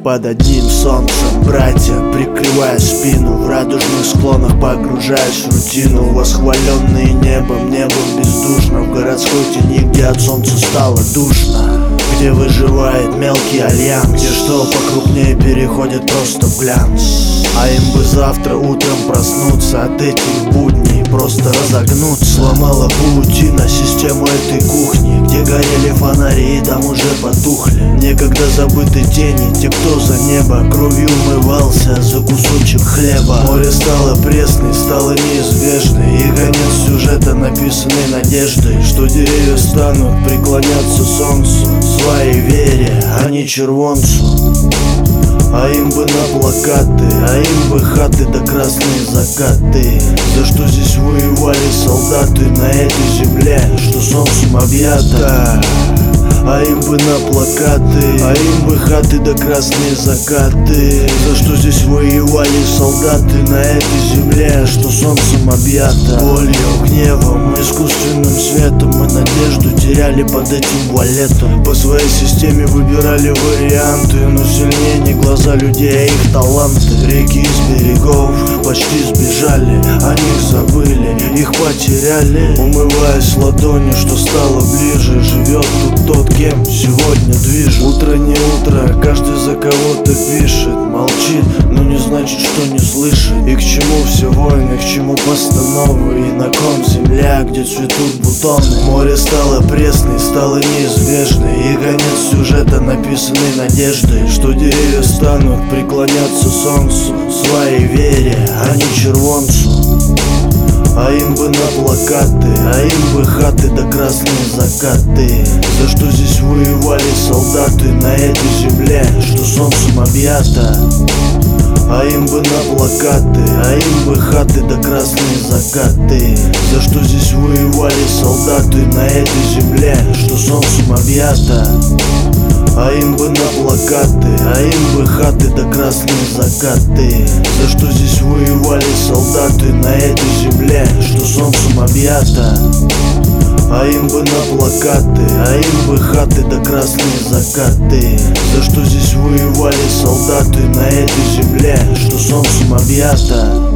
под одним солнцем. Братья, прикрывая спину, в радужных склонах погружаясь в рутину. Восхваленные небом бездушно, в городской тени, где от солнца стало душно, где выживает мелкий альянс, где что покрупнее переходит просто в глянц. А им бы завтра утром проснуться от этих будней, просто разогнуться. Сломала паутина систему этой кухни, где горели фонари и там уже потухли некогда забыты тени, те, кто за небо кровью умывался за кусочек хлеба. Море стало пресной, стало неизбежной, и конец сюжета написанный надеждой, что деревья станут преклоняться солнцу, своей вере, а не червонцу. А им бы на плакаты, а им бы хаты да красные закаты. За что здесь воевали солдаты на этой земле, что солнцем объята? А им бы на плакаты, а им бы хаты да красные закаты. За что здесь воевали солдаты на этой земле, что солнцем объята? Болью, гневом, искусственным светом мы надежду теряли под этим вуалетом. По своей системе выбирали варианты, но сильнее не глаза людей, а их таланты. Реки из берегов почти сбежали, о них забыли, их потеряли. Умываясь ладонью, что стало ближе, живет тут тот, кем сегодня движет. Утро не утро, каждый за кого-то пишет, молчит, но не значит, что не слышит. И к чему все войны, к чему постановы, и на ком земля, где цветут бутоны. Море стало пресной, стало неизбежной, и конец сюжета написанный надеждой, что деревья станут преклоняться солнцу, своей вере, а не червонцу. А им бы на плакаты, а им бы хаты да красные закаты. За что здесь воевали солдаты на этой земле, что солнцем объята? А им бы на плакаты, а им бы хаты да красные закаты. За что здесь воевали солдаты на этой земле, что солнцем объята? А им бы на плакаты, а им бы хаты да красные закаты. За что здесь воевали солдаты на этой земле, что солнцем объята? А им бы на плакаты, а им бы хаты да красные закаты. За что здесь воевали солдаты на этой земле, что солнцем объята?